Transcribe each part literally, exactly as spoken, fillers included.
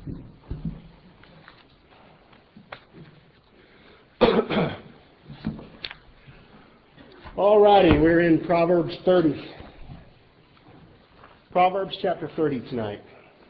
All righty, we're in Proverbs thirty. Proverbs chapter thirty tonight.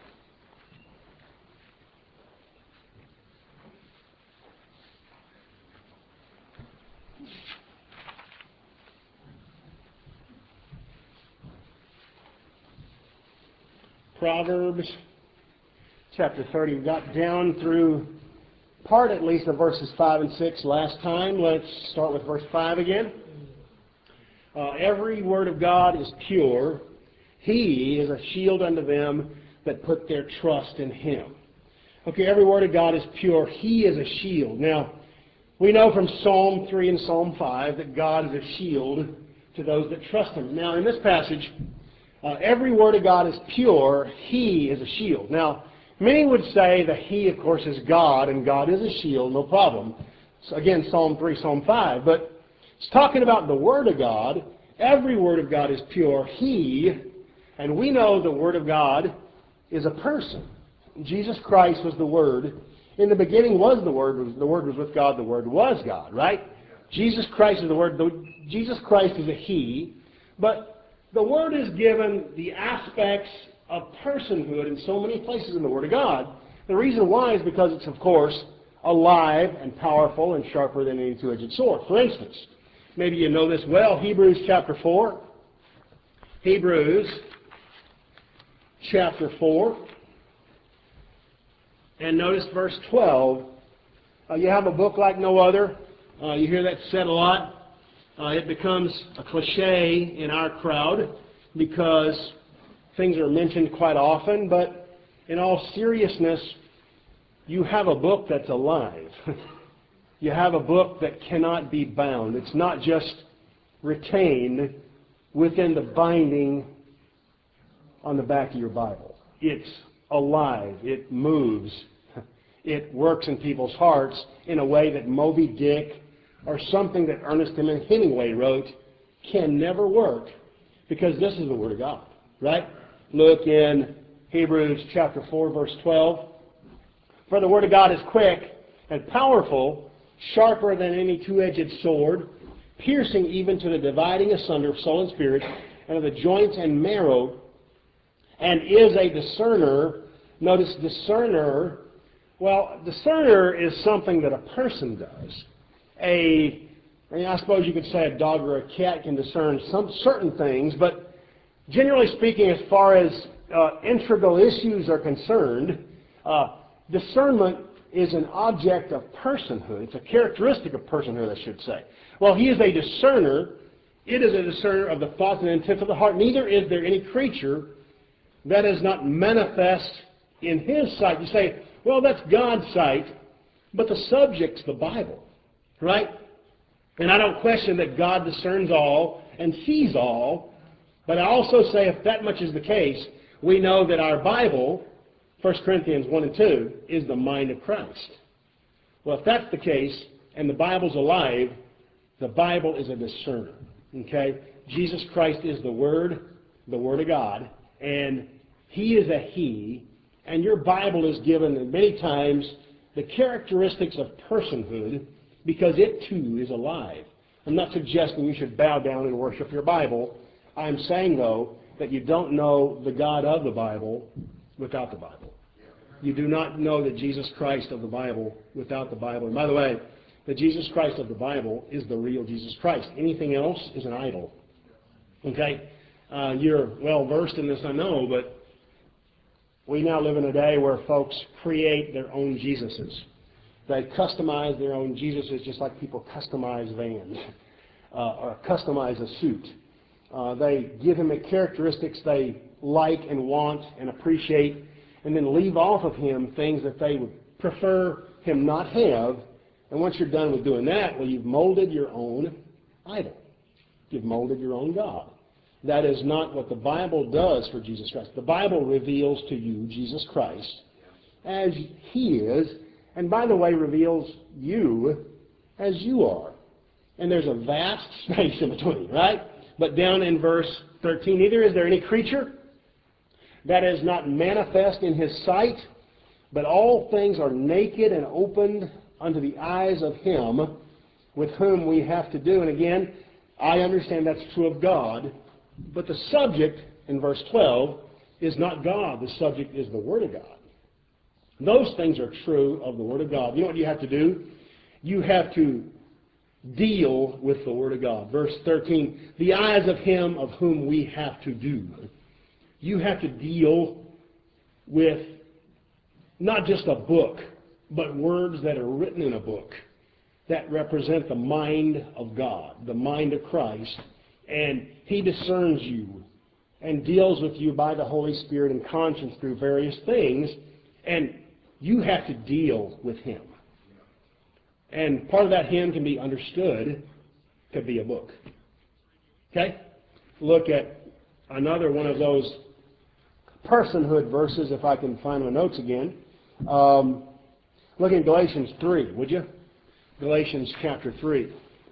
Proverbs chapter thirty. We got down through part at least of verses five and six last time. Let's start with verse five again. Uh, every word of God is pure. He is a shield unto them that put their trust in Him. Okay, every word of God is pure. He is a shield. Now, we know from Psalm three and Psalm five that God is a shield to those that trust Him. Now, in this passage, uh, every word of God is pure. He is a shield. Now, many would say that He, of course, is God, and God is a shield, no problem. So again, Psalm three, Psalm five. But it's talking about the Word of God. Every Word of God is pure. He, and we know the Word of God is a person. Jesus Christ was the Word. In the beginning was the Word. The Word was with God. The Word was God, right? Jesus Christ is the Word. Jesus Christ is a He. But the Word is given the aspects of personhood in so many places in the Word of God. The reason why is because it's, of course, alive and powerful and sharper than any two-edged sword. For instance, maybe you know this well, Hebrews chapter four. Hebrews chapter four. And notice verse twelve. Uh, you have a book like no other. Uh, you hear that said a lot. Uh, it becomes a cliche in our crowd because things are mentioned quite often. But in all seriousness, you have a book that's alive. You have a book that cannot be bound. It's not just retained within the binding on the back of your Bible. It's alive. It moves. It works in people's hearts in a way that Moby Dick or something that Ernest Hemingway wrote can never work, because this is the Word of God, right? Look in Hebrews chapter four, verse twelve. For the Word of God is quick and powerful, sharper than any two-edged sword, piercing even to the dividing asunder of soul and spirit, and of the joints and marrow, and is a discerner. Notice discerner. Well, discerner is something that a person does. A, I mean, I suppose you could say a dog or a cat can discern some certain things, but generally speaking, as far as uh, integral issues are concerned, uh, discernment is an object of personhood. It's a characteristic of personhood, I should say. Well, he is a discerner. It is a discerner of the thoughts and intents of the heart. Neither is there any creature that is not manifest in His sight. You say, well, that's God's sight, but the subject's the Bible, right? And I don't question that God discerns all and sees all, but I also say if that much is the case, we know that our Bible, First Corinthians one and two, is the mind of Christ. Well, if that's the case, and the Bible's alive, the Bible is a discerner. Okay? Jesus Christ is the Word, the Word of God, and He is a He, and your Bible is given many times the characteristics of personhood because it too is alive. I'm not suggesting you should bow down and worship your Bible. I'm saying, though, that you don't know the God of the Bible without the Bible. You do not know the Jesus Christ of the Bible without the Bible. And by the way, the Jesus Christ of the Bible is the real Jesus Christ. Anything else is an idol. Okay? Uh, you're well versed in this, I know, but we now live in a day where folks create their own Jesuses. They customize their own Jesuses just like people customize vans uh, or customize a suit. Uh, they give him the characteristics they like and want and appreciate, and then leave off of him things that they would prefer him not have. And once you're done with doing that, well, you've molded your own idol. You've molded your own God. That is not what the Bible does for Jesus Christ. The Bible reveals to you Jesus Christ as He is, and by the way, reveals you as you are. And there's a vast space in between, right? But down in verse thirteen, neither is there any creature that is not manifest in His sight. But all things are naked and opened unto the eyes of Him with whom we have to do. And again, I understand that's true of God, but the subject in verse twelve is not God. The subject is the Word of God. Those things are true of the Word of God. You know what you have to do? You have to deal with the Word of God. Verse thirteen, the eyes of Him of whom we have to do. You have to deal with not just a book, but words that are written in a book that represent the mind of God, the mind of Christ, and He discerns you and deals with you by the Holy Spirit and conscience through various things, and you have to deal with Him. And part of that Him can be understood to be a book. Okay? Look at another one of those personhood verses, if I can find my notes again. Um, look in Galatians three, would you? Galatians chapter three.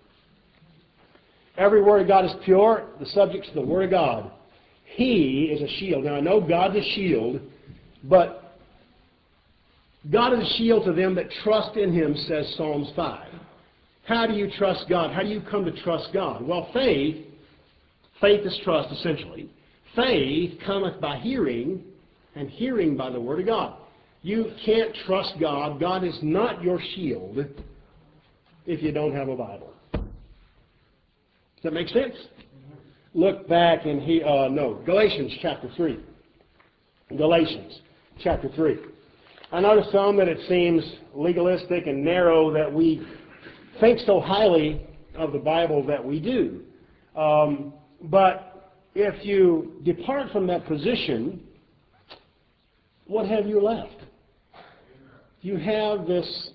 Every word of God is pure. The subject's the Word of God. He is a shield. Now, I know God's a shield, but God is a shield to them that trust in Him, says Psalms five. How do you trust God? How do you come to trust God? Well, faith, faith is trust, essentially. Faith cometh by hearing, and hearing by the Word of God. You can't trust God. God is not your shield if you don't have a Bible. Does that make sense? Look back in, he, uh, no, Galatians chapter three. Galatians chapter three. I know to some that it seems legalistic and narrow that we think so highly of the Bible that we do. Um, but if you depart from that position, what have you left? You have this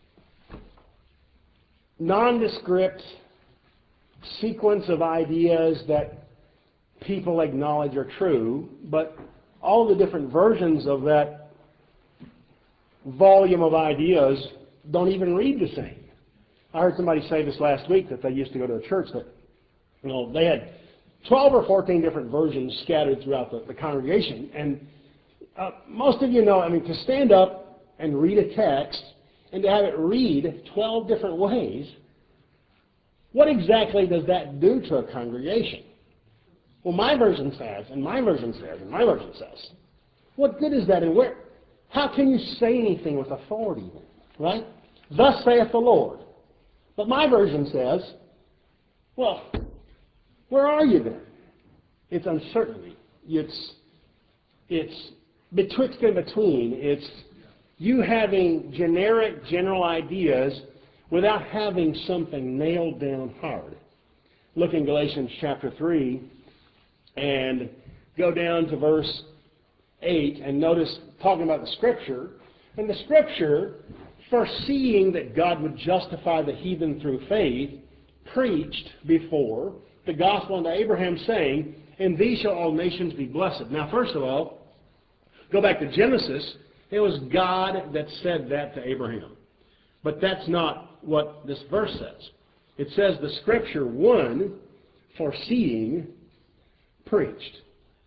nondescript sequence of ideas that people acknowledge are true, but all the different versions of that volume of ideas don't even read the same. I heard somebody say this last week that they used to go to a church that, you know, they had twelve or fourteen different versions scattered throughout the, the congregation. And uh, most of you know, I mean, to stand up and read a text and to have it read twelve different ways, what exactly does that do to a congregation? Well, my version says, and my version says, and my version says. What good is that? And where? How can you say anything with authority then? Right? Thus saith the Lord. But my version says, well, where are you then? It's uncertainty. It's, it's betwixt and between. It's you having generic, general ideas without having something nailed down hard. Look in Galatians chapter three and go down to verse eight and notice, talking about the Scripture, and the Scripture, foreseeing that God would justify the heathen through faith, preached before the gospel unto Abraham, saying, in thee shall all nations be blessed. Now, first of all, go back to Genesis. It was God that said that to Abraham. But that's not what this verse says. It says the Scripture, one, foreseeing, preached.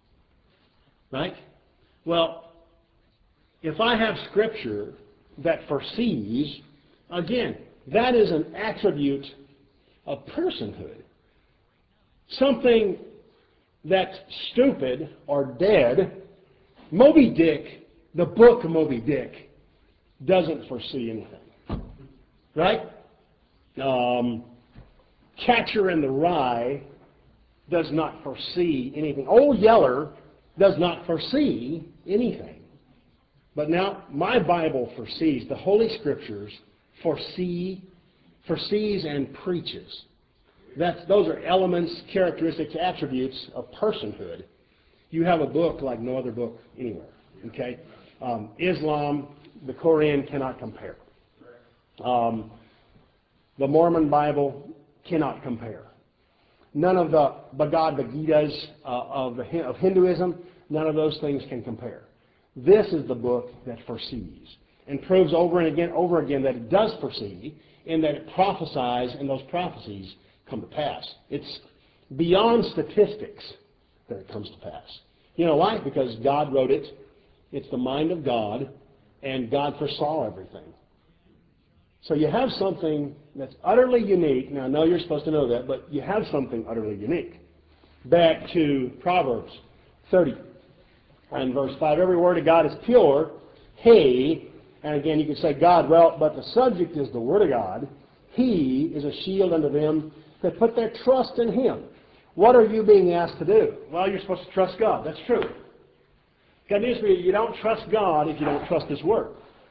Right? Well, if I have Scripture that foresees, again, that is an attribute of personhood. Something that's stupid or dead. Moby Dick, the book of Moby Dick, doesn't foresee anything. Right? Um, Catcher in the Rye does not foresee anything. Old Yeller does not foresee anything. But now my Bible foresees, the Holy Scriptures foresee, foresees and preaches. That's, those are elements, characteristics, attributes of personhood. You have a book like no other book anywhere. Okay? Um, Islam, the Koran cannot compare. Um, the Mormon Bible cannot compare. None of the Bhagavad Gitas uh, of, the, of Hinduism, none of those things can compare. This is the book that foresees and proves over and again, over again that it does foresee, in that it prophesies and those prophecies come to pass. It's beyond statistics that it comes to pass. You know why? Because God wrote it. It's the mind of God, and God foresaw everything. So you have something that's utterly unique. Now, I know you're supposed to know that, but you have something utterly unique. Back to Proverbs thirty and verse five. Every word of God is pure. He, and again you can say God, well, but the subject is the Word of God. He is a shield unto them that put their trust in Him. What are you being asked to do? Well, you're supposed to trust God. That's true. Got news for you. You don't trust God if you don't trust His Word.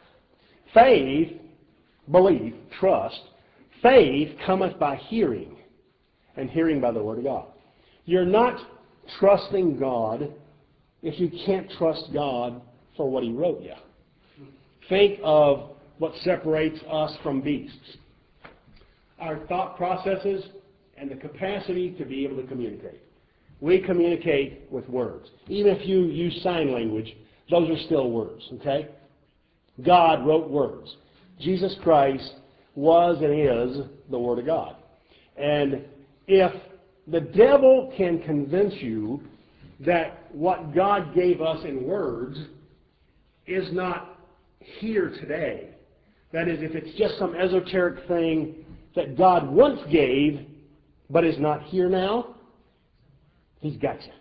Faith, belief, trust, faith cometh by hearing, and hearing by the Word of God. You're not trusting God if you can't trust God for what He wrote you. Think of what separates us from beasts. Our thought processes and the capacity to be able to communicate. We communicate with words. Even if you use sign language, those are still words, okay? God wrote words. Jesus Christ was and is the Word of God. And if the devil can convince you that what God gave us in words is not here today, that is, if it's just some esoteric thing that God once gave but is not here now, he's got you.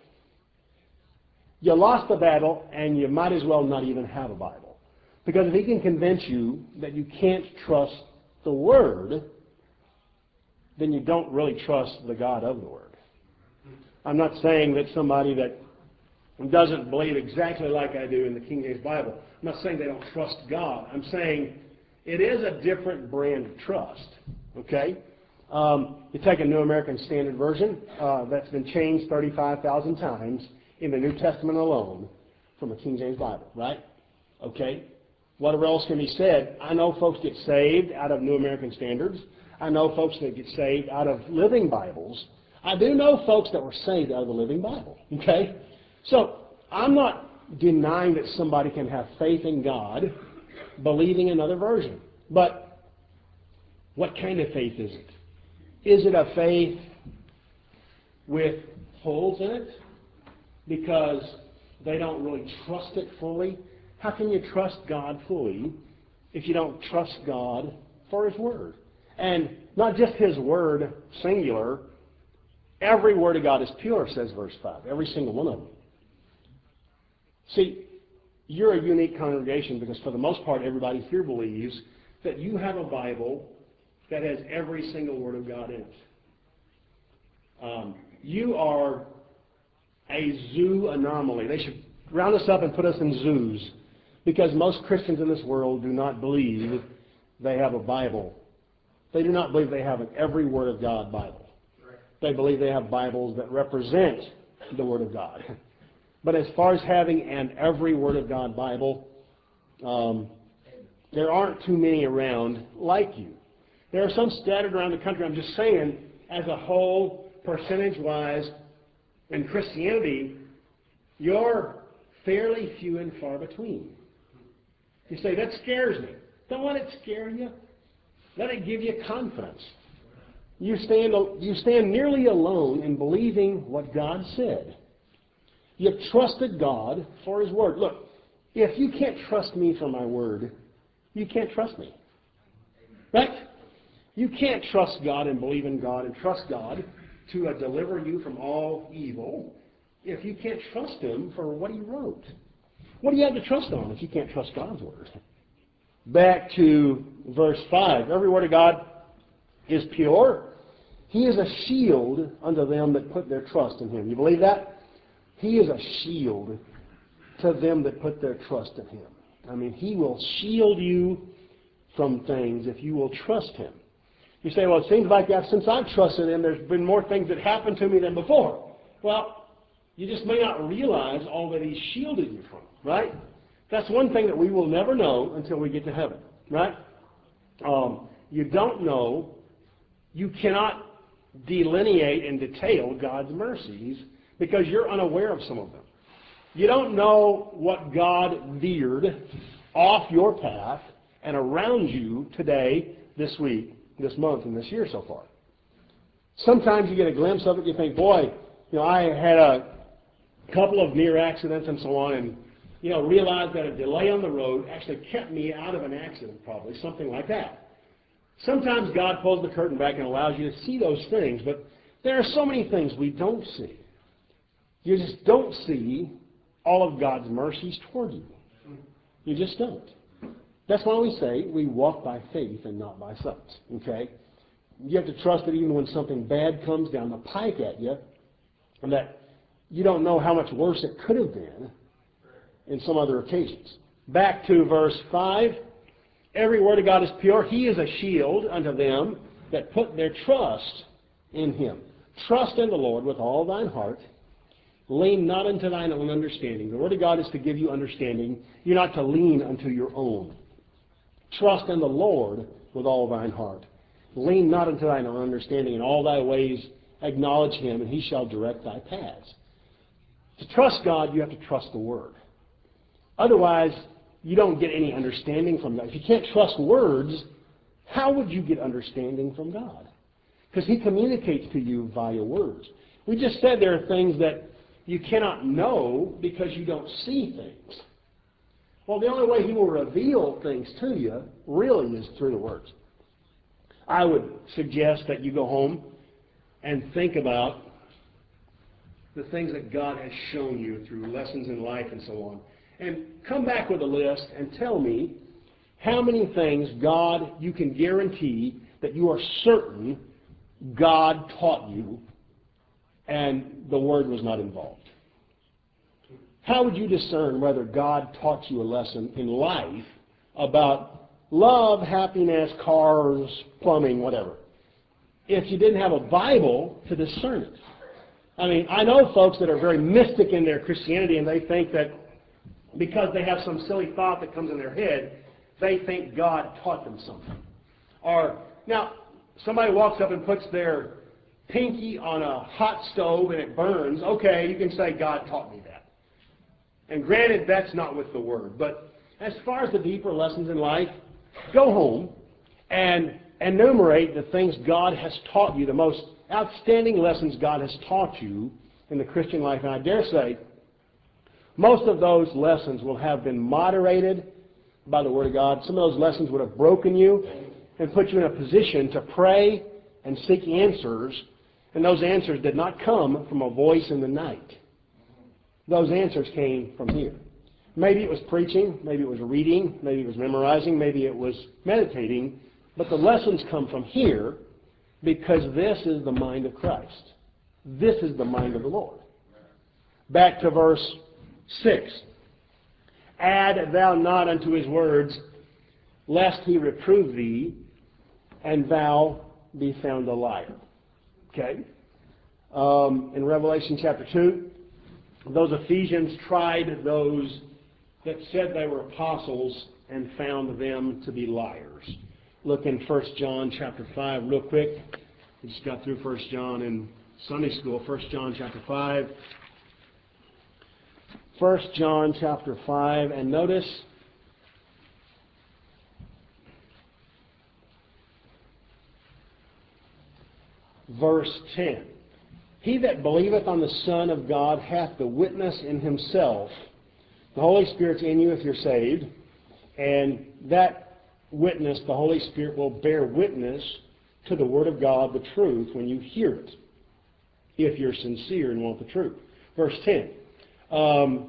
You lost the battle, and you might as well not even have a Bible. Because if he can convince you that you can't trust the Word, then you don't really trust the God of the Word. I'm not saying that somebody that doesn't believe exactly like I do in the King James Bible, I'm not saying they don't trust God. I'm saying it is a different brand of trust. Okay? Um, you take a New American Standard Version uh, that's been changed thirty-five thousand times in the New Testament alone from a King James Bible, right? Okay? Whatever else can be said, I know folks get saved out of New American Standards. I know folks that get saved out of Living Bibles. I do know folks that were saved out of the Living Bible, okay? So I'm not denying that somebody can have faith in God, believing another version. But what kind of faith is it? Is it a faith with holes in it because they don't really trust it fully? How can you trust God fully if you don't trust God for His Word? And not just His Word, singular. Every word of God is pure, says verse five. Every single one of them. See, you're a unique congregation because for the most part everybody here believes that you have a Bible that has every single word of God in it. Um, you are a zoo anomaly. They should round us up and put us in zoos because most Christians in this world do not believe they have a Bible. They do not believe they have an every word of God Bible. They believe they have Bibles that represent the Word of God. But as far as having an every Word of God Bible, um, there aren't too many around like you. There are some scattered around the country. I'm just saying, as a whole, percentage-wise, in Christianity, you're fairly few and far between. You say, that scares me. Don't let it scare you. Let it give you confidence. You stand, you stand nearly alone in believing what God said. You've trusted God for His Word. Look, if you can't trust me for my Word, you can't trust me. Right? You can't trust God and believe in God and trust God to uh, deliver you from all evil if you can't trust Him for what He wrote. What do you have to trust on if you can't trust God's Word? Back to verse five. Every word of God is pure. He is a shield unto them that put their trust in Him. You believe that? He is a shield to them that put their trust in Him. I mean, He will shield you from things if you will trust Him. You say, well, it seems like that since I've trusted Him, there's been more things that happened to me than before. Well, you just may not realize all that He's shielded you from, right? That's one thing that we will never know until we get to heaven, right? Um, you don't know, you cannot delineate and detail God's mercies because you're unaware of some of them. You don't know what God veered off your path and around you today, this week, this month, and this year so far. Sometimes you get a glimpse of it, you think, boy, you know, I had a couple of near accidents and so on, and you know, realized that a delay on the road actually kept me out of an accident, probably, something like that. Sometimes God pulls the curtain back and allows you to see those things, but there are so many things we don't see. You just don't see all of God's mercies toward you. You just don't. That's why we say we walk by faith and not by sight. Okay? You have to trust that even when something bad comes down the pike at you, and that you don't know how much worse it could have been in some other occasions. Back to verse five. Every word of God is pure. He is a shield unto them that put their trust in Him. Trust in the Lord with all thine heart. Lean not unto thine own understanding. The Word of God is to give you understanding. You're not to lean unto your own. Trust in the Lord with all thine heart. Lean not unto thine own understanding. In all thy ways acknowledge Him, and He shall direct thy paths. To trust God, you have to trust the Word. Otherwise, you don't get any understanding from God. If you can't trust words, how would you get understanding from God? Because He communicates to you via words. We just said there are things that you cannot know because you don't see things. Well, the only way He will reveal things to you really is through the words. I would suggest that you go home and think about the things that God has shown you through lessons in life and so on. And come back with a list and tell me how many things God, you can guarantee that you are certain God taught you and the Word was not involved. How would you discern whether God taught you a lesson in life about love, happiness, cars, plumbing, whatever, if you didn't have a Bible to discern it? I mean, I know folks that are very mystic in their Christianity, and they think that because they have some silly thought that comes in their head, they think God taught them something. Or, now, somebody walks up and puts their pinky on a hot stove and it burns. Okay, you can say, God taught me that. And granted, that's not with the Word. But as far as the deeper lessons in life, go home and enumerate the things God has taught you, the most outstanding lessons God has taught you in the Christian life. And I dare say, most of those lessons will have been moderated by the Word of God. Some of those lessons would have broken you and put you in a position to pray and seek answers. And those answers did not come from a voice in the night. Those answers came from here. Maybe it was preaching, maybe it was reading, maybe it was memorizing, maybe it was meditating. But the lessons come from here because this is the mind of Christ. This is the mind of the Lord. Back to verse six. Add thou not unto His words, lest He reprove thee, and thou be found a liar. Okay? Um, in Revelation chapter two, those Ephesians tried those that said they were apostles and found them to be liars. Look in First John chapter five real quick. We just got through First John in Sunday school. First John chapter five. First John chapter five, and notice verse ten. He that believeth on the Son of God hath the witness in himself. The Holy Spirit's in you if you're saved, and that witness, the Holy Spirit, will bear witness to the Word of God, the truth, when you hear it, if you're sincere and want the truth. Verse ten. Um,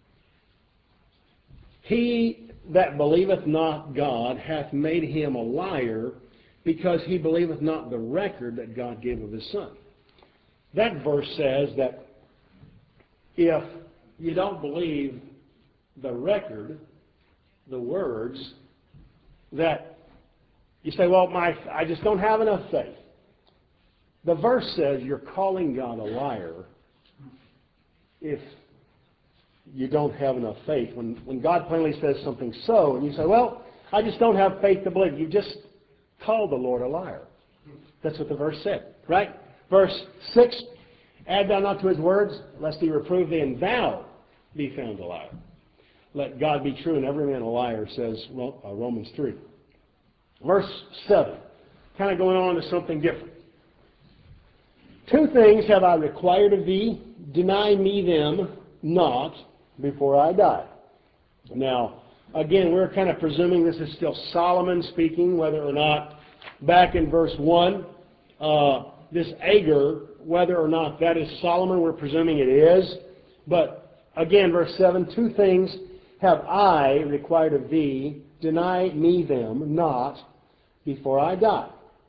he that believeth not God hath made him a liar, because he believeth not the record that God gave of His Son. That verse says that if you don't believe the record, the words, that you say, well, my, I just don't have enough faith. The verse says you're calling God a liar if you don't have enough faith. When, when God plainly says something so, and you say, well, I just don't have faith to believe, you just called the Lord a liar. That's what the verse said, right? Verse six, add thou not to His words, lest He reprove thee, and thou be found a liar. Let God be true and every man a liar, says Romans three. Verse seven, kind of going on to something different. Two things have I required of thee, deny me them not before I die. Now, again, we're kind of presuming this is still Solomon speaking, whether or not back in verse one, uh, this Agur, whether or not that is Solomon, we're presuming it is. But again, verse seven, two things have I required of thee, deny me them not before I die.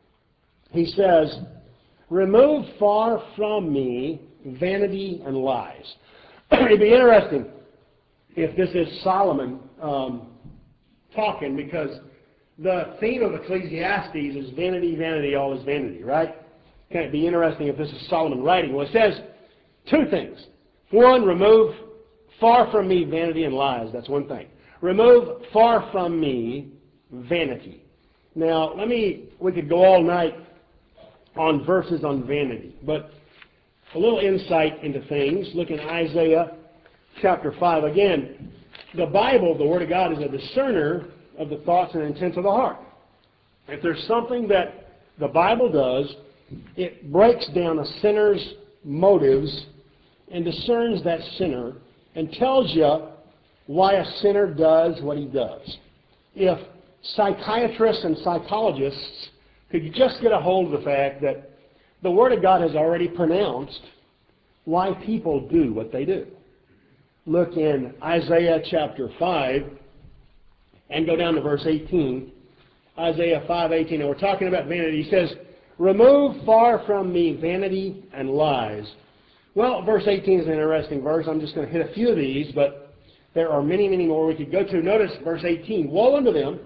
He says, remove far from me vanity and lies. It'd be interesting if this is Solomon um, talking, because the theme of Ecclesiastes is vanity, vanity, all is vanity, right? Can it be interesting if this is Solomon writing? Well, it says two things. One, remove far from me vanity and lies. That's one thing. Remove far from me vanity. Now, let me, we could go all night on verses on vanity, but a little insight into things. Look in Isaiah chapter five. Again, the Bible, the Word of God, is a discerner of the thoughts and intents of the heart. If there's something that the Bible does, it breaks down a sinner's motives and discerns that sinner and tells you why a sinner does what he does. If psychiatrists and psychologists could just get a hold of the fact that the Word of God has already pronounced why people do what they do. Look in Isaiah chapter five and go down to verse eighteen. Isaiah five eighteen, and we're talking about vanity. He says, remove far from me vanity and lies. Well, verse eighteen is an interesting verse. I'm just going to hit a few of these, but there are many, many more we could go to. Notice verse eighteen. Woe unto them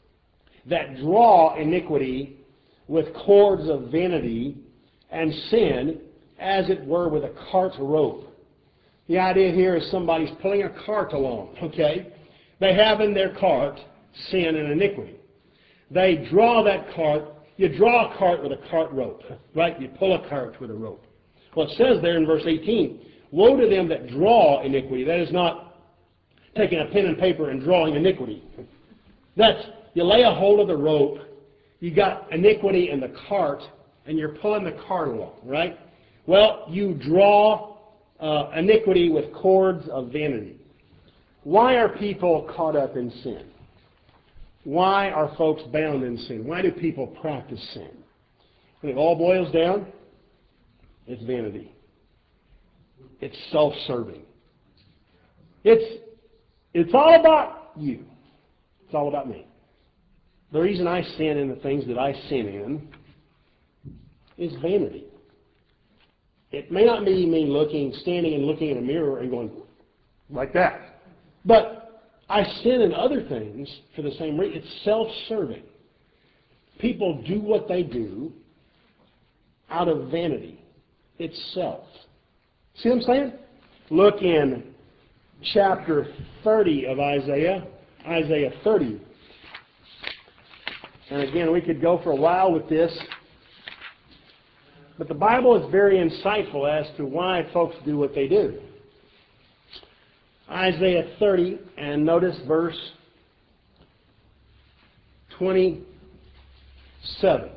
that draw iniquity with cords of vanity and sin, as it were with a cart rope. The idea here is somebody's pulling a cart along, okay? They have in their cart sin and iniquity. They draw that cart. You draw a cart with a cart rope, right? You pull a cart with a rope. Well, it says there in verse eighteen, woe to them that draw iniquity. That is not taking a pen and paper and drawing iniquity. That's, you lay a hold of the rope, you got iniquity in the cart, and you're pulling the cart along, right? Well, you draw uh, iniquity with cords of vanity. Why are people caught up in sin? Why are folks bound in sin? Why do people practice sin? When it all boils down, it's vanity. It's self-serving. It's, it's all about you. It's all about me. The reason I sin in the things that I sin in is vanity. It may not be me looking, standing and looking in a mirror and going like that. But I sin in other things for the same reason. It's self-serving. People do what they do out of vanity. It's self. See what I'm saying? Look in chapter thirty of Isaiah, Isaiah thirty. And again, we could go for a while with this. But the Bible is very insightful as to why folks do what they do. Isaiah thirty, and notice verse twenty-seven.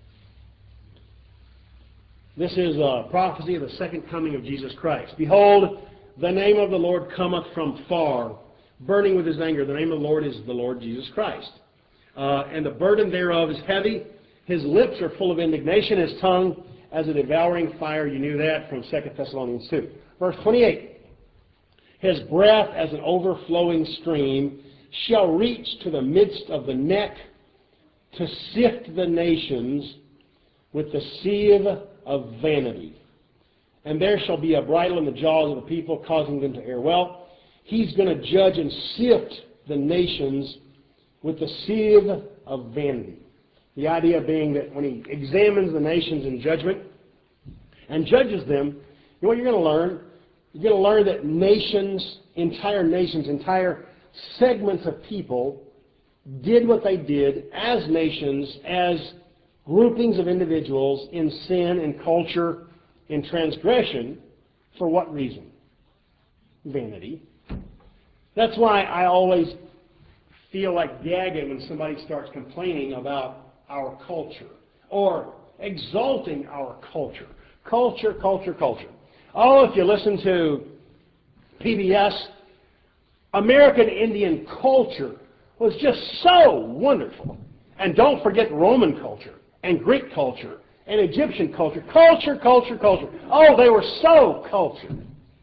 This is a prophecy of the second coming of Jesus Christ. Behold, the name of the Lord cometh from far, burning with his anger. The name of the Lord is the Lord Jesus Christ. Uh, and the burden thereof is heavy. His lips are full of indignation. His tongue as a devouring fire. You knew that from Second Thessalonians two. Verse twenty-eight. His breath as an overflowing stream shall reach to the midst of the neck to sift the nations with the sieve of vanity. And there shall be a bridle in the jaws of the people, causing them to err. Well, he's going to judge and sift the nations with the sieve of vanity. The idea being that when he examines the nations in judgment and judges them, you know what you're going to learn? You're going to learn that nations, entire nations, entire segments of people did what they did as nations, as groupings of individuals in sin, in culture, in transgression. For what reason? Vanity. That's why I always feel like gagging when somebody starts complaining about our culture or exalting our culture. Culture, culture, culture. Oh, if you listen to P B S American Indian culture was just so wonderful. And don't forget Roman culture and Greek culture and Egyptian culture. Culture, culture, culture. Oh, they were so cultured.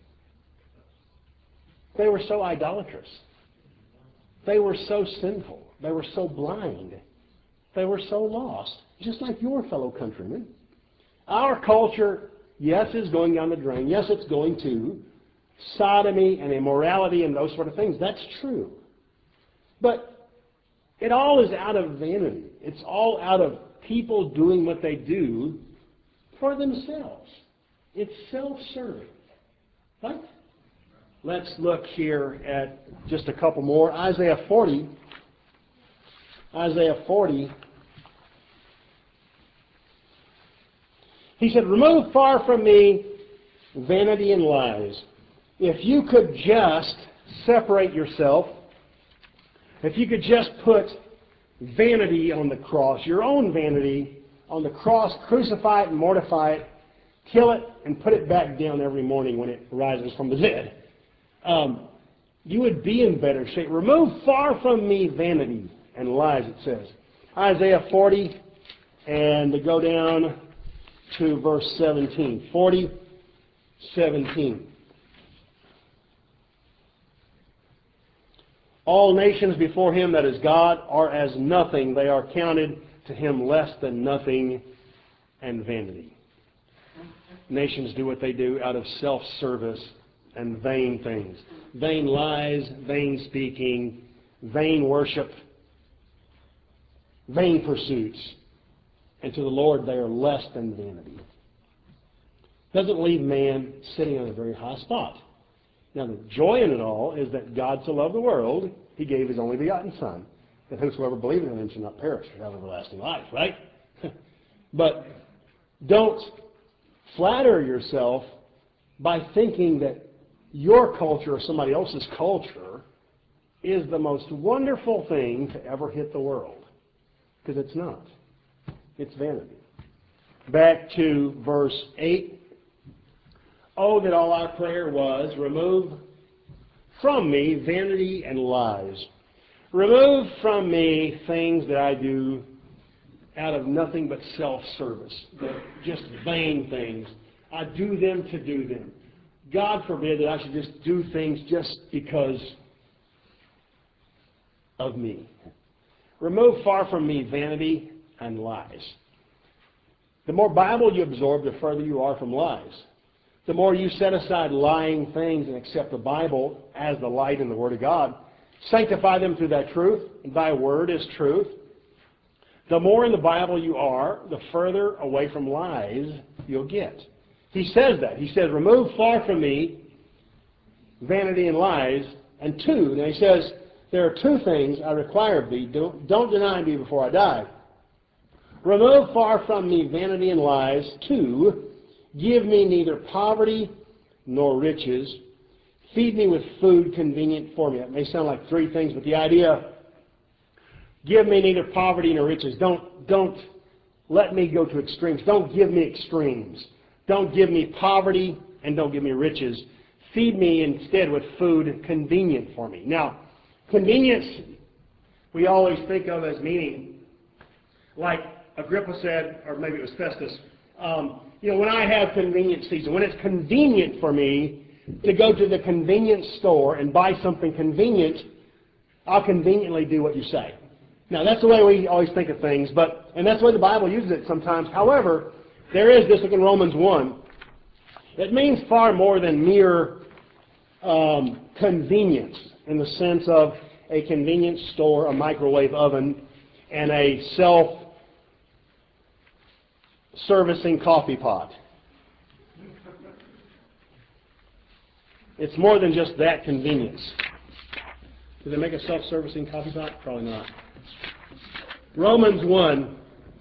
They were so idolatrous. They were so sinful. They were so blind. They were so lost, just like your fellow countrymen. Our culture, yes, is going down the drain. Yes, it's going to sodomy and immorality and those sort of things. That's true. But it all is out of vanity. It's all out of people doing what they do for themselves. It's self-serving. Right? Let's look here at just a couple more. Isaiah forty. Isaiah forty. He said, remove far from me vanity and lies. If you could just separate yourself, if you could just put vanity on the cross, your own vanity on the cross, crucify it and mortify it, kill it and put it back down every morning when it rises from the dead, um, you would be in better shape. Remove far from me vanity and lies, it says. Isaiah forty, and to go down to verse seventeen. forty, seventeen. All nations before him that is God are as nothing. They are counted to him less than nothing and vanity. Nations do what they do out of self-service and vain things. Vain lies, vain speaking, vain worship, vain pursuits. And to the Lord they are less than vanity. Doesn't leave man sitting on a very high spot. Now the joy in it all is that God so loved the world, he gave his only begotten Son, that whosoever believeth in him shall not perish, but have everlasting life, right? But don't flatter yourself by thinking that your culture or somebody else's culture is the most wonderful thing to ever hit the world. Because it's not. It's vanity. Back to verse eight. Oh, that all our prayer was, remove from me vanity and lies. Remove from me things that I do out of nothing but self-service. Just vain things. I do them to do them. God forbid that I should just do things just because of me. Remove far from me vanity and lies. The more Bible you absorb, the further you are from lies. The more you set aside lying things and accept the Bible as the light and the Word of God, sanctify them through that truth, and thy word is truth. The more in the Bible you are, the further away from lies you'll get. He says that. He says, remove far from me vanity and lies. And two, now he says, there are two things I require of thee. Don't, don't deny me before I die. Remove far from me vanity and lies. Two, give me neither poverty nor riches. Feed me with food convenient for me. That may sound like three things, but the idea, give me neither poverty nor riches. Don't, don't let me go to extremes. Don't give me extremes. Don't give me poverty and don't give me riches. Feed me instead with food convenient for me. Now, convenience we always think of as meaning, like Agrippa said, or maybe it was Festus, um, you know, when I have convenience season, when it's convenient for me to go to the convenience store and buy something convenient, I'll conveniently do what you say. Now, that's the way we always think of things, but and that's the way the Bible uses it sometimes. However, there is this, look in Romans one. It means far more than mere um, convenience in the sense of a convenience store, a microwave oven, and a self-servicing coffee pot. It's more than just that convenience. Do they make a self-servicing coffee pot? Probably not. Romans one.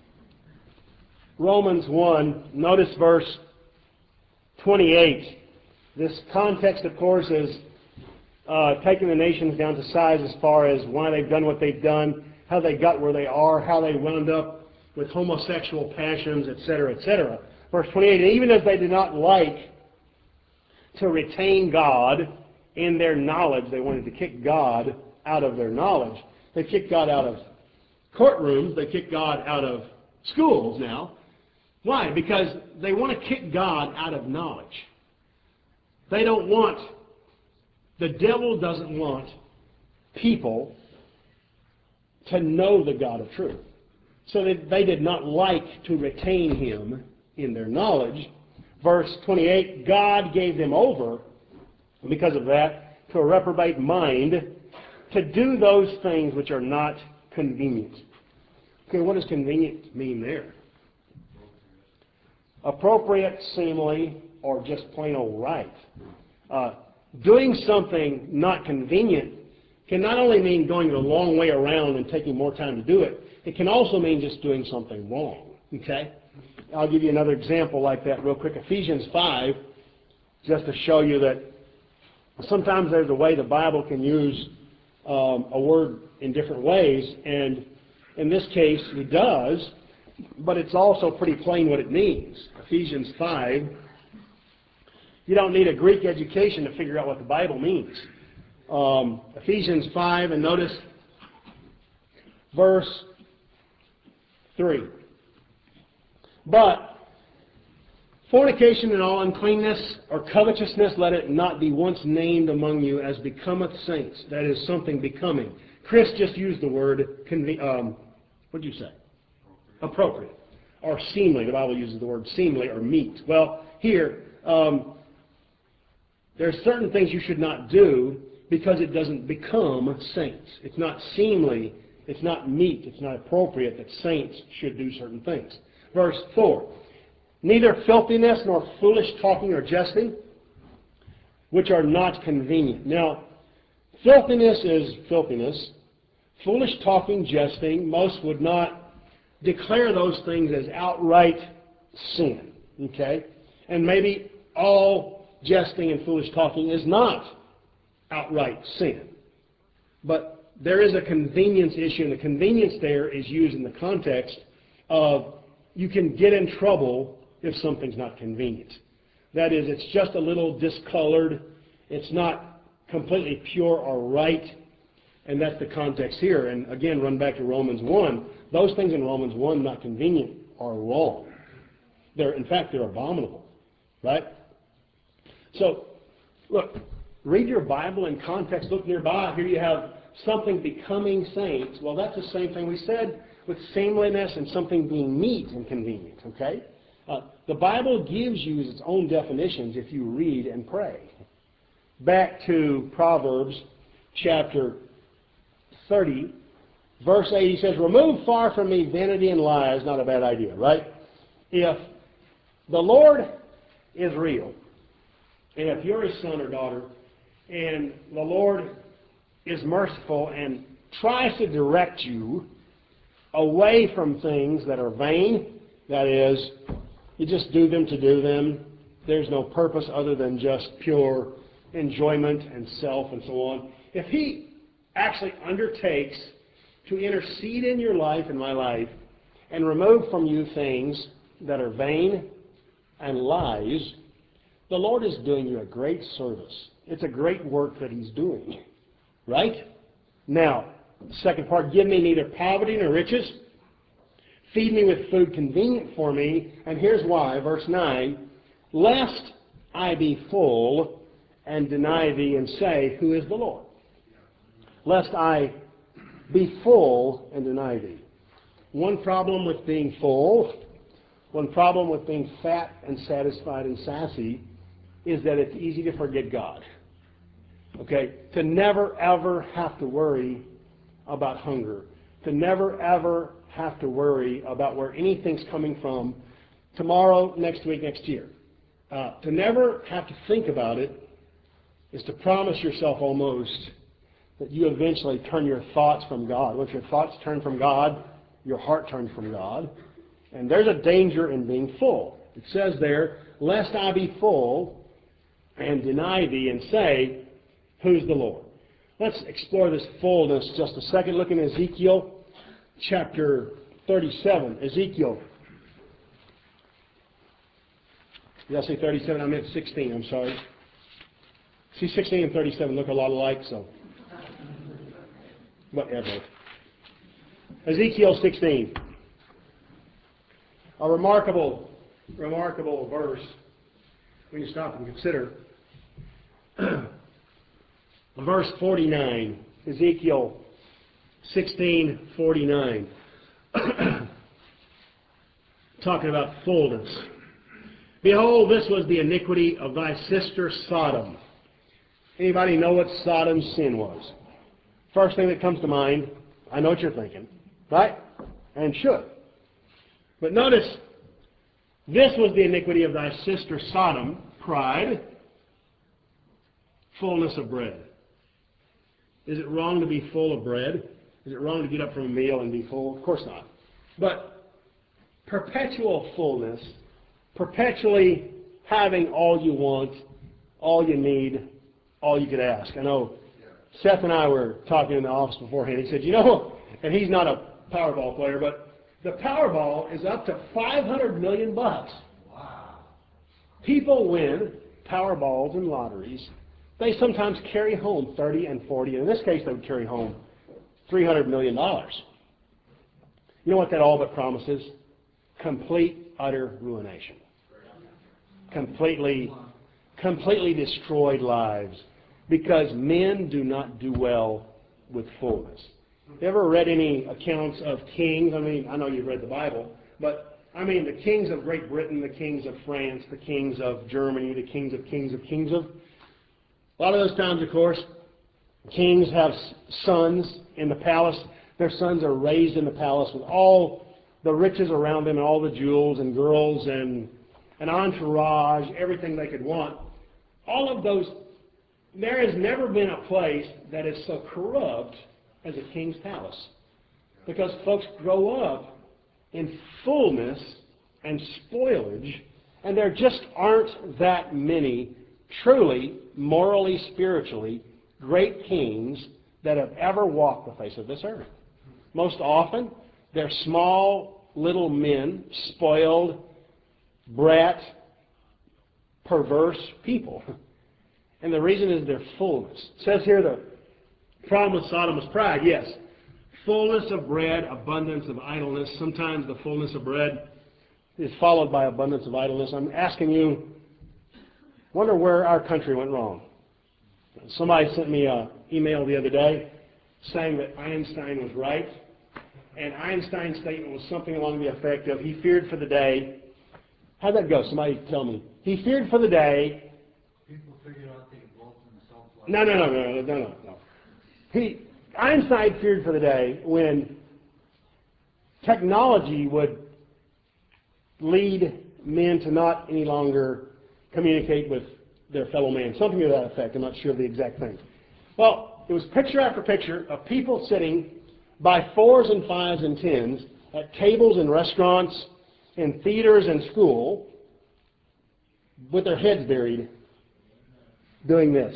Romans one, notice verse twenty-eight. This context, of course, is uh, taking the nations down to size as far as why they've done what they've done, how they got where they are, how they wound up with homosexual passions, et cetera, et cetera. Verse twenty-eight, and even as they did not like to retain God in their knowledge. They wanted to kick God out of their knowledge. They kicked God out of courtrooms. They kicked God out of schools now. Why? Because they want to kick God out of knowledge. They don't want, the devil doesn't want people to know the God of truth. So they, they did not like to retain him in their knowledge. Verse twenty-eight, God gave them over, because of that, to a reprobate mind, to do those things which are not convenient. Okay, what does convenient mean there? Appropriate, seemly, or just plain old right. Uh, doing something not convenient can not only mean going a long way around and taking more time to do it, it can also mean just doing something wrong. Okay? I'll give you another example like that real quick. Ephesians five, just to show you that sometimes there's a way the Bible can use um, a word in different ways, and in this case it does, but it's also pretty plain what it means. Ephesians five, you don't need a Greek education to figure out what the Bible means. Um, Ephesians five, and notice verse three. But fornication and all uncleanness or covetousness, let it not be once named among you as becometh saints. That is something becoming. Chris just used the word, conve- um, what did you say? Appropriate. Or seemly. The Bible uses the word seemly or meet. Well, here, um, there are certain things you should not do because it doesn't become saints. It's not seemly, it's not meet, it's not appropriate that saints should do certain things. Verse four, neither filthiness nor foolish talking or jesting, which are not convenient. Now, filthiness is filthiness. Foolish talking, jesting, most would not declare those things as outright sin. Okay? And maybe all jesting and foolish talking is not outright sin. But there is a convenience issue, and the convenience there is used in the context of you can get in trouble if something's not convenient. That is, it's just a little discolored. It's not completely pure or right. And that's the context here. And again, run back to Romans one. Those things in Romans one, not convenient, are wrong. They're, in fact, they're abominable. Right? So, look, read your Bible in context. Look nearby. Here you have something becoming saints. Well, that's the same thing we said with seemliness and something being meet and convenient. Okay? Uh, the Bible gives you its own definitions if you read and pray. Back to Proverbs chapter thirty, verse eight, he says, remove far from me vanity and lies. Not a bad idea, right? If the Lord is real, and if you're his son or daughter, and the Lord is merciful and tries to direct you away from things that are vain, that is, you just do them to do them, there's no purpose other than just pure enjoyment and self and so on. If he actually undertakes to intercede in your life and my life and remove from you things that are vain and lies, the Lord is doing you a great service. It's a great work that he's doing. Right? Now, the second part, give me neither poverty nor riches. Feed me with food convenient for me. And here's why, verse nine, lest I be full and deny thee and say, who is the Lord? Lest I be full and deny thee. One problem with being full, one problem with being fat and satisfied and sassy, is that it's easy to forget God. Okay? To never ever have to worry about hunger. To never ever have to worry about where anything's coming from tomorrow, next week, next year. Uh, to never have to think about it is to promise yourself almost that you eventually turn your thoughts from God. Once your thoughts turn from God, your heart turns from God. And there's a danger in being full. It says there, lest I be full and deny thee and say, who's the Lord? Let's explore this fullness just a second. Look in Ezekiel chapter thirty-seven. Ezekiel. Did I say thirty-seven? I meant sixteen. I'm sorry. See, sixteen and thirty-seven look a lot alike, so whatever. Ezekiel sixteen. A remarkable, remarkable verse when you stop and consider. Verse forty-nine, Ezekiel sixteen forty-nine. Talking about fullness. Behold, this was the iniquity of thy sister Sodom. Anybody know what Sodom's sin was? First thing that comes to mind, I know what you're thinking, right? And should. But notice, this was the iniquity of thy sister Sodom, pride, fullness of bread. Is it wrong to be full of bread? Is it wrong to get up from a meal and be full? Of course not. But perpetual fullness, perpetually having all you want, all you need, all you could ask. I know Seth and I were talking in the office beforehand. He said, you know, and he's not a Powerball player, but the Powerball is up to five hundred million bucks. Wow. People win Powerballs and lotteries. They sometimes carry home thirty and forty. In this case, they would carry home three hundred million dollars. You know what that all but promises? Complete, utter ruination. Completely, completely destroyed lives. Because men do not do well with fullness. You ever read any accounts of kings? I mean, I know you've read the Bible, but I mean the kings of Great Britain, the kings of France, the kings of Germany, the kings of kings of kings of... A lot of those times, of course, kings have sons in the palace. Their sons are raised in the palace with all the riches around them and all the jewels and girls and an entourage, everything they could want. All of those... There has never been a place that is so corrupt as a king's palace. Because folks grow up in fullness and spoilage, and there just aren't that many truly, morally, spiritually, great kings that have ever walked the face of this earth. Most often, they're small, little men, spoiled, brat, perverse people. And the reason is their fullness. It says here the problem with Sodom was pride, yes. Fullness of bread, abundance of idleness. Sometimes the fullness of bread is followed by abundance of idleness. I'm asking you, wonder where our country went wrong. Somebody sent me an email the other day saying that Einstein was right. And Einstein's statement was something along the effect of, he feared for the day. How'd that go? Somebody tell me. He feared for the day. People figured out they could blow from the south. No, no, no, no, no, no, no. He, Einstein feared for the day when technology would lead men to not any longer communicate with their fellow man. Something to that effect. I'm not sure of the exact thing. Well, it was picture after picture of people sitting by fours and fives and tens at tables in restaurants, in theaters and school, with their heads buried, doing this.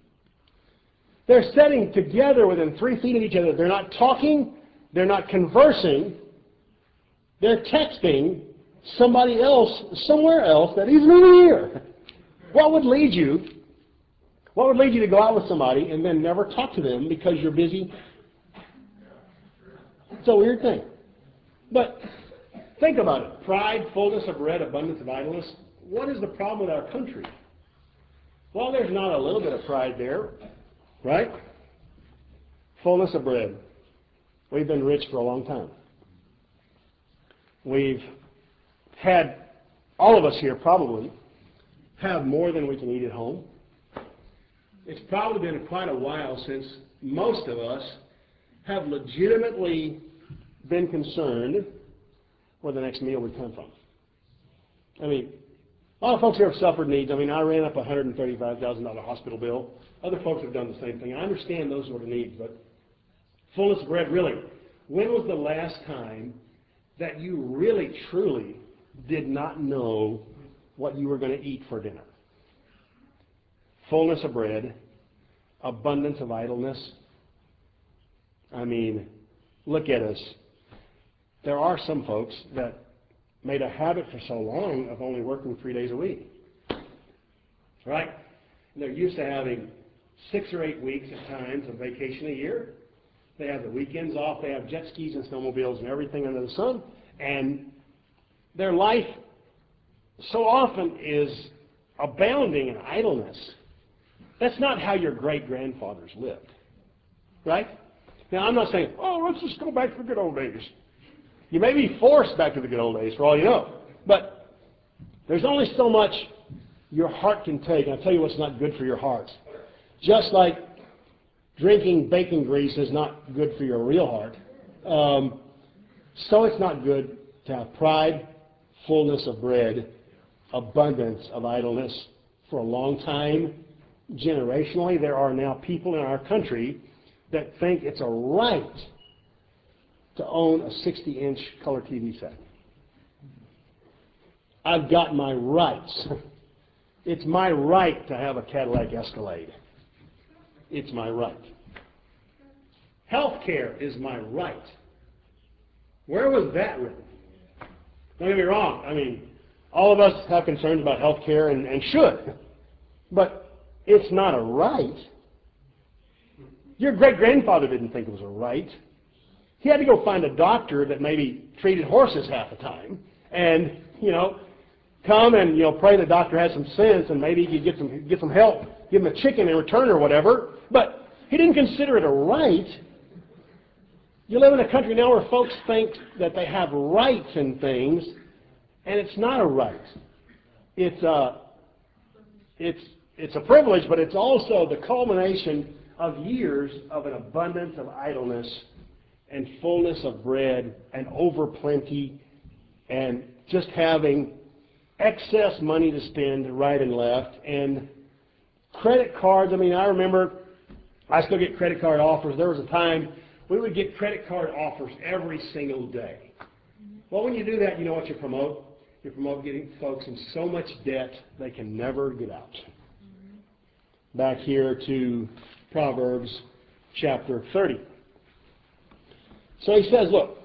They're sitting together within three feet of each other. They're not talking. They're not conversing. They're texting somebody else, somewhere else that isn't even here. What would lead you? What would lead you to go out with somebody and then never talk to them because you're busy? It's a weird thing. But think about it. Pride, fullness of bread, abundance of idleness. What is the problem with our country? Well, there's not a little bit of pride there, right? Fullness of bread. We've been rich for a long time. We've had, all of us here probably, have more than we can eat at home. It's probably been quite a while since most of us have legitimately been concerned where the next meal would come from. I mean, a lot of folks here have suffered needs. I mean, I ran up a one hundred thirty-five thousand dollars hospital bill. Other folks have done the same thing. I understand those sort of needs, but fullness of bread, really. When was the last time that you really, truly did not know what you were going to eat for dinner? Fullness of bread, abundance of idleness. I mean, look at us. There are some folks that made a habit for so long of only working three days a week. Right? And they're used to having six or eight weeks at times of vacation a year. They have the weekends off. They have jet skis and snowmobiles and everything under the sun. And their life so often is abounding in idleness. That's not how your great-grandfathers lived. Right? Now, I'm not saying, oh, let's just go back to the good old days. You may be forced back to the good old days for all you know. But there's only so much your heart can take. And I'll tell you what's not good for your heart. Just like drinking bacon grease is not good for your real heart, um, so it's not good to have pride, fullness of bread, abundance of idleness for a long time. Generationally, there are now people in our country that think it's a right to own a sixty inch color T V set. I've got my rights. It's my right to have a Cadillac Escalade. It's my right. Health care is my right. Where was that written? Don't get me wrong. I mean, all of us have concerns about health care and, and should. But it's not a right. Your great-grandfather didn't think it was a right. He had to go find a doctor that maybe treated horses half the time and, you know, come and, you know, pray the doctor has some sense and maybe he could get some, get some help, give him a chicken in return or whatever. But he didn't consider it a right. You live in a country now where folks think that they have rights in things, and it's not a right. It's a, it's, it's a privilege, but it's also the culmination of years of an abundance of idleness and fullness of bread and overplenty and just having excess money to spend right and left. And credit cards, I mean, I remember I still get credit card offers. There was a time we would get credit card offers every single day. Well, when you do that, you know what you promote? You promote getting folks in so much debt they can never get out. Back here to Proverbs chapter thirty. So he says, look,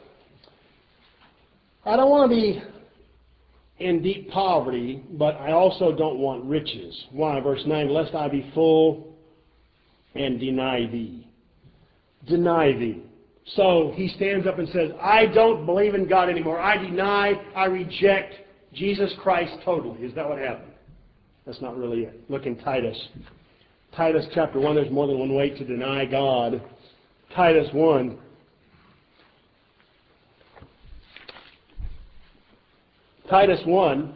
I don't want to be in deep poverty, but I also don't want riches. Why? Verse nine, lest I be full and deny thee. Deny thee. So he stands up and says, I don't believe in God anymore. I deny, I reject Jesus Christ totally. Is that what happened? That's not really it. Look in Titus. Titus chapter one, there's more than one way to deny God. Titus one. Titus one,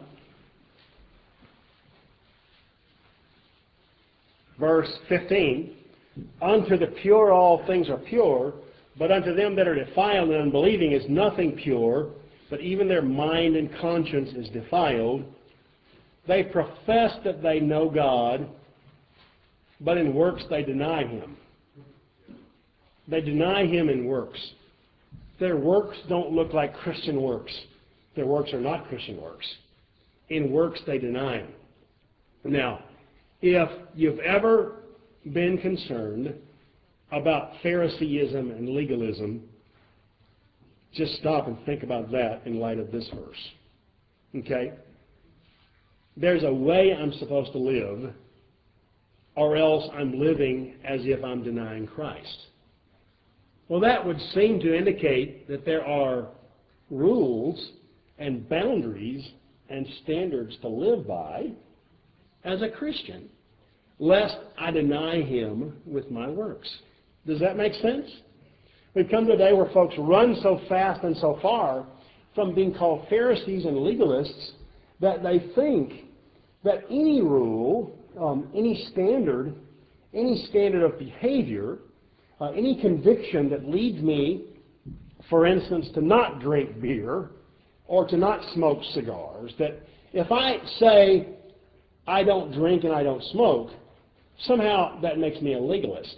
verse fifteen. Unto the pure all things are pure, but unto them that are defiled and unbelieving is nothing pure, but even their mind and conscience is defiled. They profess that they know God, but in works they deny Him. They deny Him in works. Their works don't look like Christian works. Their works are not Christian works. In works they deny Him. Now, if you've ever been concerned about Phariseeism and legalism, just stop and think about that in light of this verse. Okay? There's a way I'm supposed to live, or else I'm living as if I'm denying Christ. Well, that would seem to indicate that there are rules and boundaries and standards to live by as a Christian, lest I deny Him with my works. Does that make sense? We've come to a day where folks run so fast and so far from being called Pharisees and legalists that they think that any rule, um, any standard, any standard of behavior, uh, any conviction that leads me, for instance, to not drink beer or to not smoke cigars, that if I say I don't drink and I don't smoke, somehow that makes me a legalist.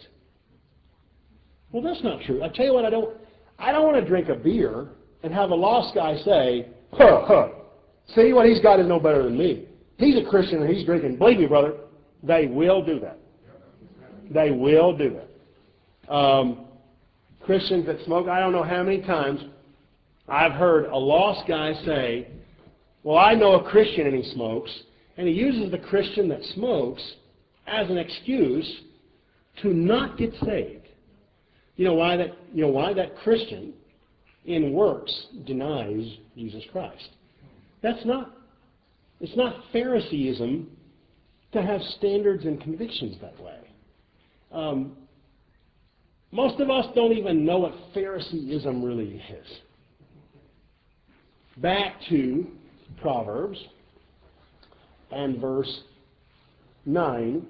Well, that's not true. I tell you what, I don't I don't want to drink a beer and have a lost guy say, huh, huh, see, what he's got is no better than me. He's a Christian and he's drinking. Believe me, brother, they will do that. They will do that. Um, Christians that smoke, I don't know how many times I've heard a lost guy say, well, I know a Christian and he smokes, and he uses the Christian that smokes as an excuse to not get saved. You know why that? You know why that Christian in works denies Jesus Christ? That's not. It's not Phariseeism to have standards and convictions that way. Um, most of us don't even know what Phariseeism really is. Back to Proverbs and verse nine.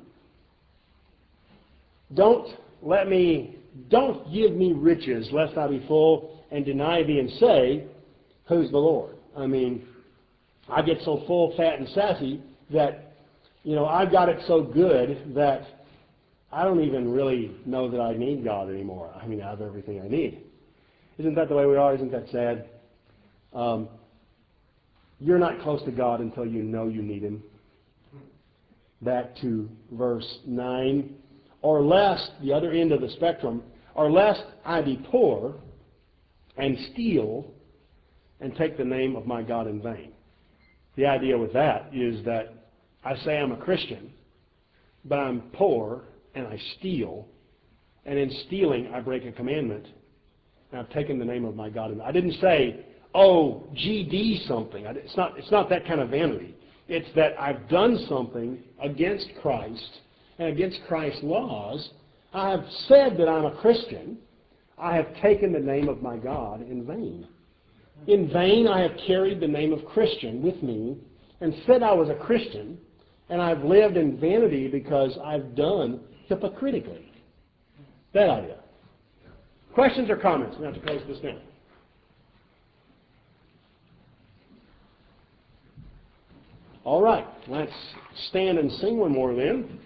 Don't let me, don't give me riches, lest I be full, and deny thee and say, who's the Lord? I mean, I get so full, fat, and sassy that, you know, I've got it so good that I don't even really know that I need God anymore. I mean, I have everything I need. Isn't that the way we are? Isn't that sad? Um, you're not close to God until you know you need Him. Back to verse nine. Or lest, the other end of the spectrum, or lest I be poor and steal and take the name of my God in vain. The idea with that is that I say I'm a Christian, but I'm poor and I steal, and in stealing I break a commandment, and I've taken the name of my God in vain. I didn't say, oh, G D something. It's not, it's not that kind of vanity. It's that I've done something against Christ and against Christ's laws. I have said that I'm a Christian. I have taken the name of my God in vain. In vain I have carried the name of Christian with me and said I was a Christian, and I've lived in vanity because I've done hypocritically. That idea. Questions or comments? We have to close this down. All right, let's stand and sing one more then.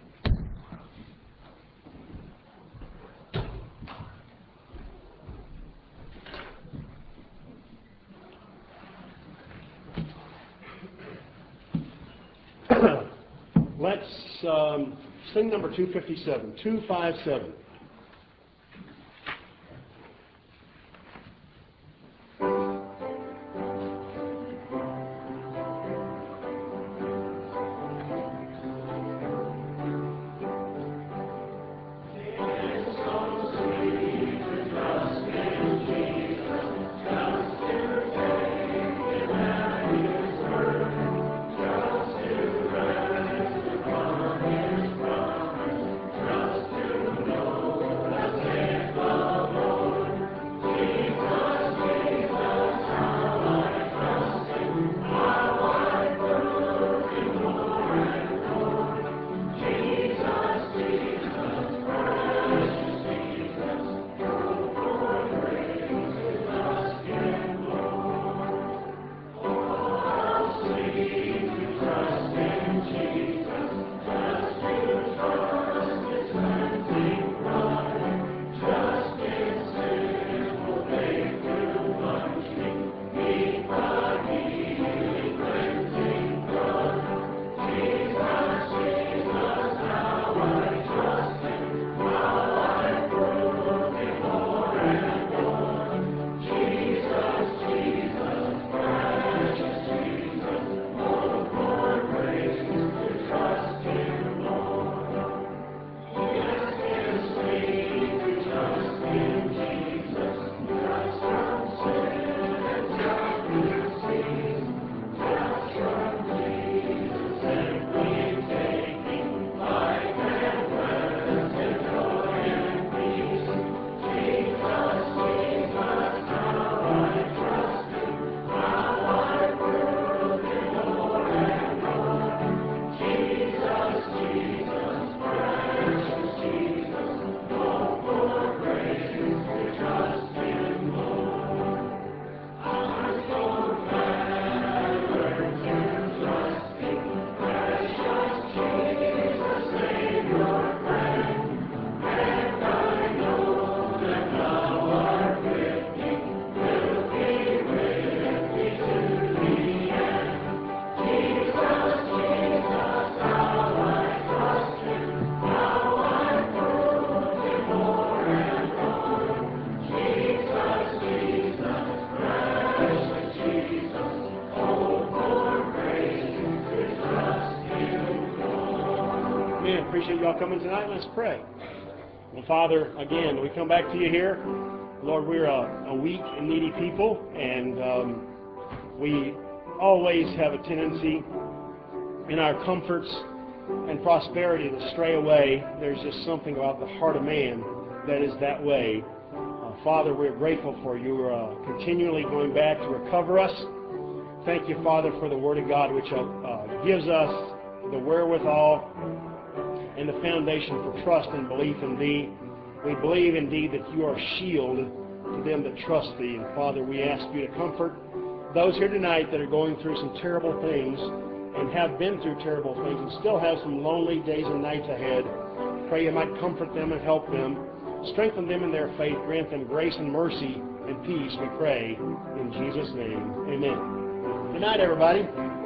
Let's um, sing number two fifty-seven, two fifty-seven. Trust to know appreciate y'all coming tonight. Let's pray. Well, Father, again, we come back to you here. Lord, we're a, a weak and needy people, and um, we always have a tendency in our comforts and prosperity to stray away. There's just something about the heart of man that is that way. Uh, Father, we're grateful for you uh, continually going back to recover us. Thank you, Father, for the Word of God, which uh, uh, gives us the wherewithal and the foundation for trust and belief in Thee. We believe indeed that you are a shield to them that trust Thee. And Father, we ask you to comfort those here tonight that are going through some terrible things and have been through terrible things and still have some lonely days and nights ahead. Pray you might comfort them and help them. Strengthen them in their faith. Grant them grace and mercy and peace, we pray. In Jesus' name, amen. Good night, everybody.